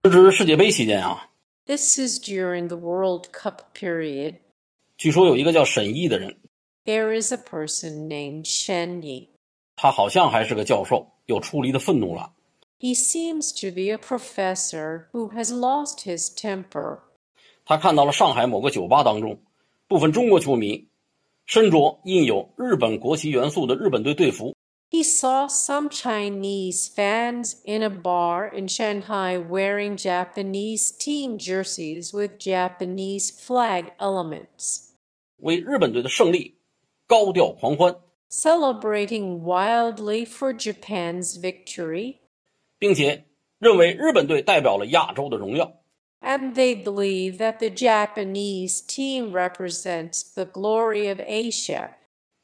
这是世界杯期间啊， This is during the World Cup period. 据说有一个叫沈毅的人， There is a person named Shen Yi. 他好像还是个教授，有出离的愤怒了。 He seems to be a professor who has lost his temper. 他看到了上海某个酒吧当中，部分中国球迷身着印有日本国旗元素的日本队队服。 He saw some Chinese fans in a bar in Shanghai wearing Japanese team jerseys with Japanese flag elements, 为日本队的胜利高调狂欢， celebrating wildly for Japan's victory, 并且认为日本队代表了亚洲的荣耀。 and they believe that the Japanese team represents the glory of Asia.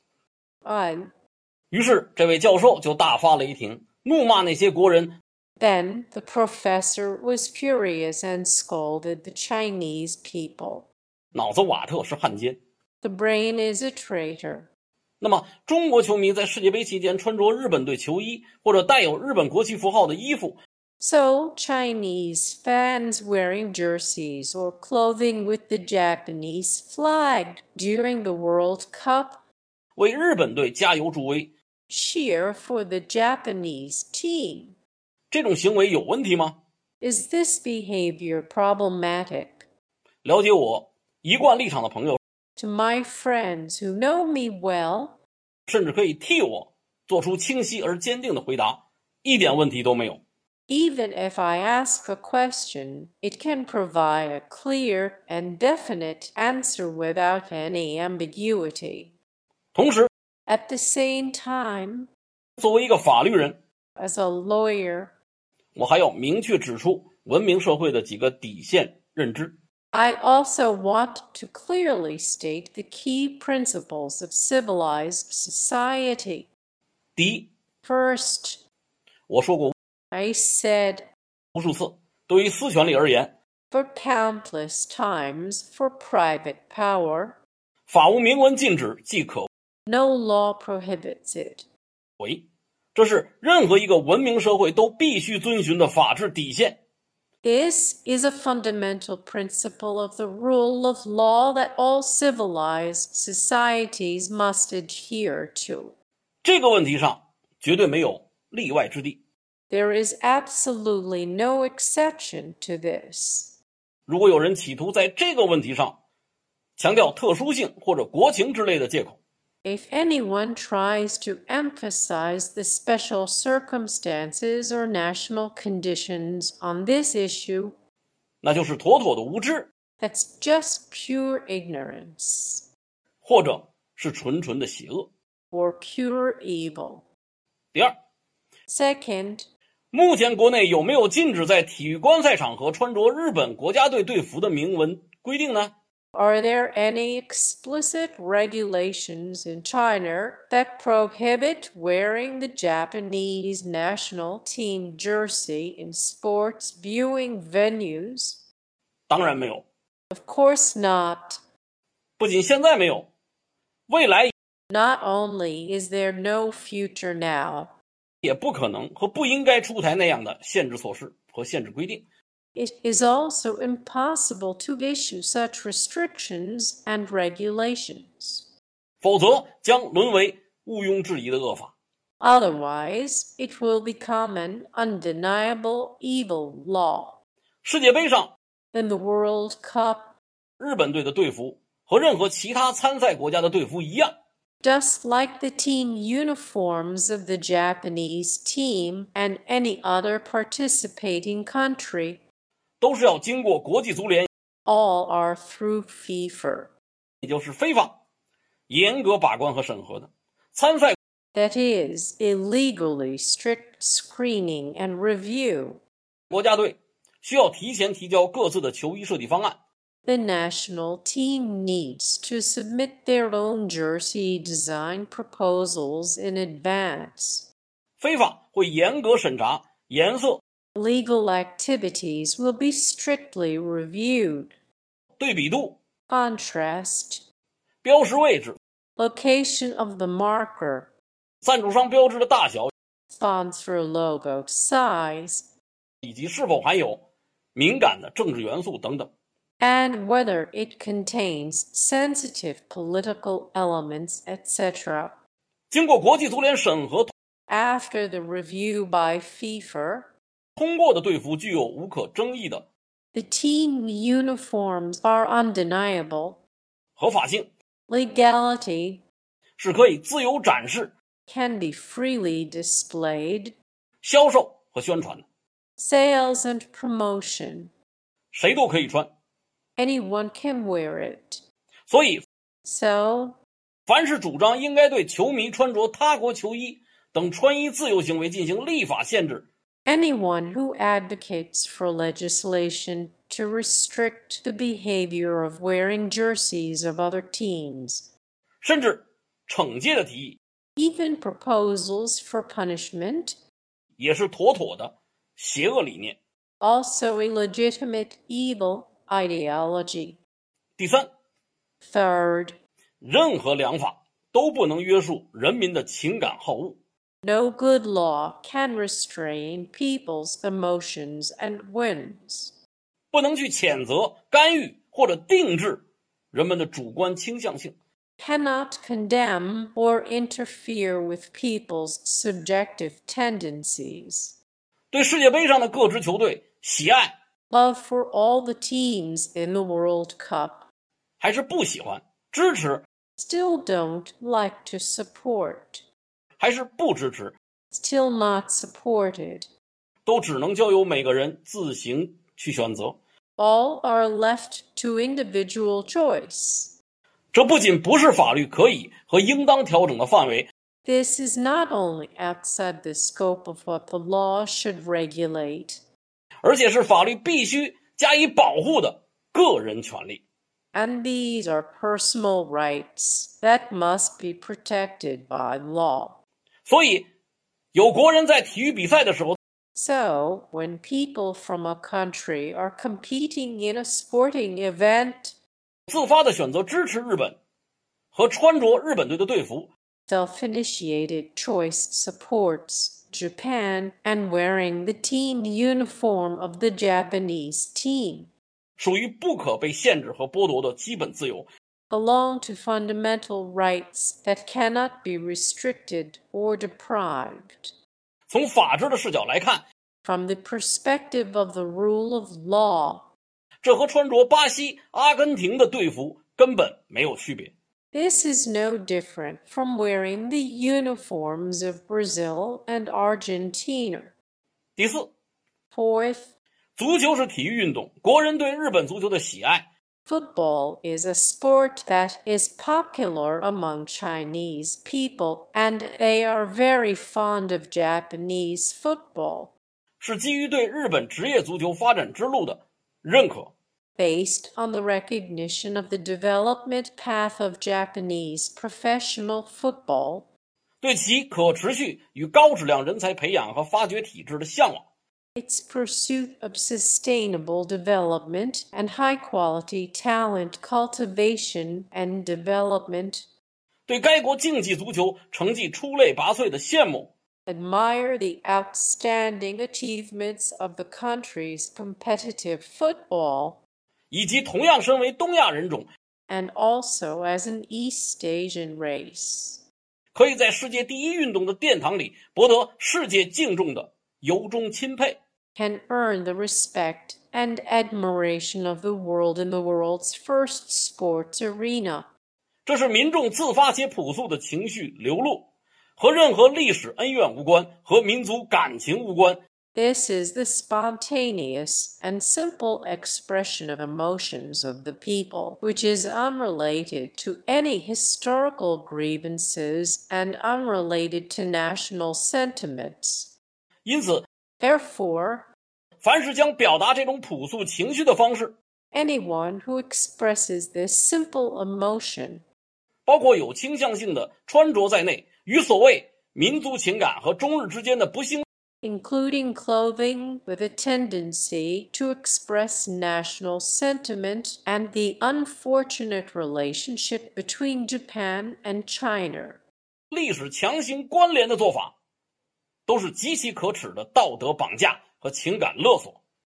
于是这位教授就大发雷霆，怒骂那些国人。 Then the professor was furious and scolded the Chinese people. 脑子瓦特是汉奸。 The brain is a traitor. 那么中国球迷在世界杯期间穿着日本队球衣或者带有日本国旗符号的衣服， So Chinese fans wearing jerseys or clothing with the Japanese flag during the World Cup 为日本队加油助威， cheer for the Japanese team. 这种行为有问题吗？ Is this behavior problematic? 了解我一贯立场的朋友 To my friends who know me well, 甚至可以替我做出清晰而坚定的回答，一点问题都没有。 even if I ask a question, it can provide a clear and definite answer without any ambiguity. 同时 At the same time, 作为一个法律人， as a lawyer, 我还要明确指出文明社会的几个底线认知。 I also want to clearly state the key principles of civilized society. 第一， First, 我说过 I said 无数次，对于私权利而言， for countless times for private power, 法无明文禁止即可 no law prohibits it. 为，这是任何一个文明社会都必须遵循的法治底线。 This is a fundamental principle of the rule of law that all civilized societies must adhere to. 这个问题上绝对没有例外之地。 There is absolutely no exception to this. 如果有人企图在这个问题上强调特殊性或者国情之类的借口， If anyone tries to emphasize the special circumstances or national conditions on this issue, 那就是妥妥的无知， that's just pure ignorance 或者是纯纯的邪恶。 or pure evil. 第二， Second, 目前国内有没有禁止在体育观赛场合穿着日本国家队队服的明文规定呢？ are there any explicit regulations in China that prohibit wearing the Japanese national team jersey in sports viewing venues? 当然没有， Of course not. 不仅现在没有，未来 Not only is there no future now, 也不可能和不应该出台那样的限制措施和限制规定。 it is also impossible to issue such restrictions and regulations. 否则将沦为毋庸置疑的恶法。 Otherwise, it will become an undeniable evil law. 世界杯上， In the World Cup, 日本队的队服和任何其他参赛国家的队服一样， just like the team uniforms of the Japanese team and any other participating country, 都是要经过国际足联， all are through FIFA. 也就是非法严格把关和审核的。参赛 That is, illegally strict screening and review. 国家队需要提前提交各自的球衣设计方案， The national team needs to submit their own jersey design proposals in advance. 非法会严格审查颜色、 Legal activities will be strictly reviewed. 对比度、 Contrast, 标识位置、 location of the marker, 赞助商标志的大小， sponsor logo size, 以及是否含有敏感的政治元素等等。 and whether it contains sensitive political elements, etc. 经过国际足联审核 After the review by FIFA, 通过的队服具有无可争议的 the team uniforms are undeniable. 合法性， Legality 是可以自由展示、 can be freely displayed. 销售和宣传的， Sales and promotion. 谁都可以穿。 Anyone can wear it. 所以 So, 凡是主张应该对球迷穿着他国球衣等穿衣自由行为进行立法限制， anyone who advocates for legislation to restrict the behavior of wearing jerseys of other teams, 甚至惩戒的提议， even proposals for punishment, 也是妥妥的邪恶理念。 also a legitimate evil ideology. 第三， Third, 任何良法都不能约束人民的情感好恶。 no good law can restrain people's emotions and whims. 不能去谴责、干预或者定制人们的主观倾向性。 Cannot condemn or interfere with people's subjective tendencies. 对世界杯上的各支球队喜爱 Love for all the teams in the World Cup. 还是不喜欢、支持 Still don't like to support. 还是不支持， Still not supported. 都只能交由每个人自行去选择。 All are left to individual choice. 这不仅不是法律可以和应当调整的范围， This is not only outside the scope of what the law should regulate, 而且是法律必须加以保护的个人权利。 and these are personal rights that must be protected by law. 所以，有国人在体育比赛的时候， So, when people from a country are competing in a sporting event, 自发地选择支持日本和穿着日本队的队服， self-initiated choice supports Japan and wearing the team uniform of the Japanese team, 属于不可被限制和剥夺的基本自由。 belong to fundamental rights that cannot be restricted or deprived. 从法治的视角来看， From the perspective of the rule of law, 这和穿着巴西、阿根廷的队服根本没有区别。 this is no different from wearing the uniforms of Brazil and Argentina. 第四， Fourth, 足球是体育运动，国人对日本足球的喜爱 football is a sport that is popular among Chinese people, and they are very fond of Japanese football, 是基于对日本职业足球发展之路的认可， based on the recognition of the development path of Japanese professional football, 对其可持续与高质量人才培养和发掘体制的向往， its pursuit of sustainable development and high-quality talent cultivation and development, 对该国竞技足球成绩出类拔萃的羡慕， admire the outstanding achievements of the country's competitive football, 以及同样身为东亚人种， and also as an East Asian race, 可以在世界第一运动的殿堂里博得世界敬重的由衷钦佩。 can earn the respect and admiration of the world in the world's first sports arena. 这是民众自发且朴素的情绪流露，和任何历史恩怨无关，和民族感情无关。 This is the spontaneous and simple expression of emotions of the people, which is unrelated to any historical grievances and unrelated to national sentiments. 因此， Therefore, 凡是将表达这种朴素情绪的方式， anyone who expresses this simple emotion, 包括有倾向性的穿着在内，与所谓民族情感和中日之间的不幸 including clothing with a tendency to express national sentiment and the unfortunate relationship between Japan and China, 历史强行关联的做法，都是极其可耻的道德绑架和情感勒索。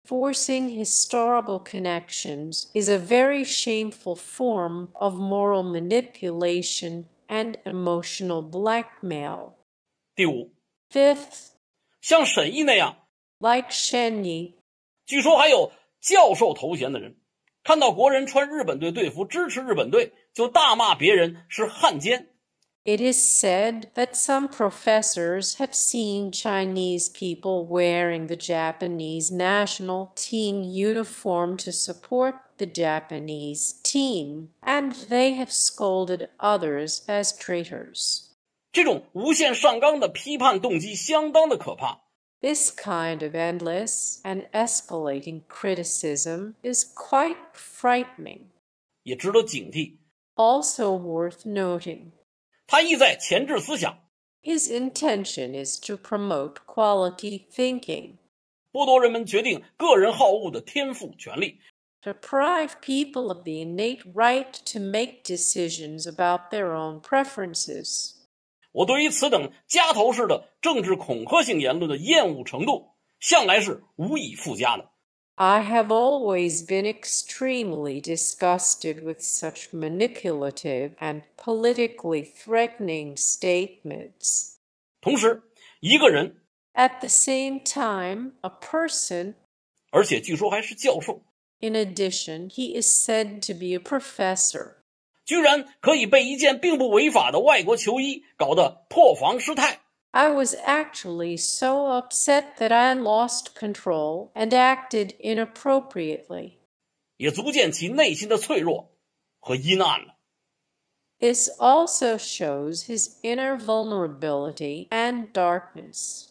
Forcing historical connections is a very shameful form of moral manipulation and emotional blackmail. 第五， Fifth, 像沈毅那样， like Shen Yi, 据说还有教授头衔的人，看到国人穿日本队队服支持日本队，就大骂别人是汉奸。 it is said that some professors have seen Chinese people wearing the Japanese national team uniform to support the Japanese team, and they have scolded others as traitors. 这种无限上纲的批判动机相当的可怕。 This kind of endless and escalating criticism is quite frightening. 也值得警惕。 Also worth noting, 他意在钳制思想， his intention is to promote quality thinking, 剥夺人们决定个人好恶的天赋权利， deprive people of the innate right to make decisions about their own preferences. 我对于此等夹头式的政治恐吓性言论的厌恶程度，向来是无以复加的。 I have always been extremely disgusted with such manipulative and politically threatening statements. 同时，一个人， At the same time, a person, 而且据说还是教授， in addition, he is said to be a professor, 居然可以被一件并不违法的外国球衣搞得破防失态。 I was actually so upset that I lost control and acted inappropriately. 也足见其内心的脆弱和阴暗了。 This also shows his inner vulnerability and darkness.